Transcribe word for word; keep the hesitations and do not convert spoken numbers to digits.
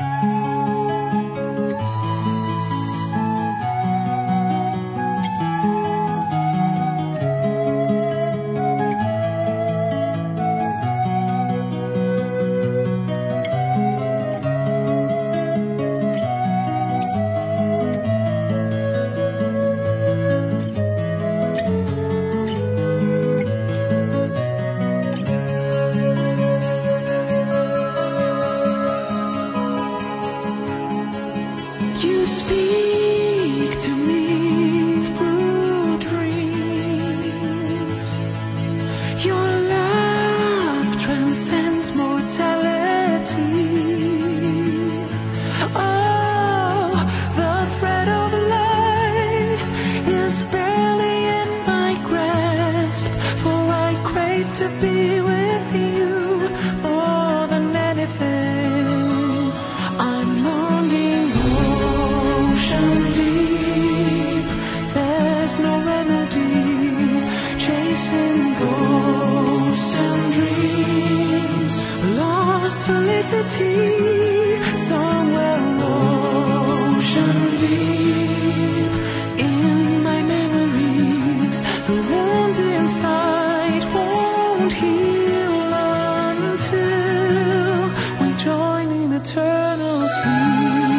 You speak to me through dreams. Your love transcends mortality. Oh, the thread of life is barely in my grasp, for I crave to be with you more than anything. I'm longing deep, there's no remedy, chasing ghosts and dreams, lost felicity, somewhere ocean deep. In my memories, the wound inside won't heal until we join in eternal sleep.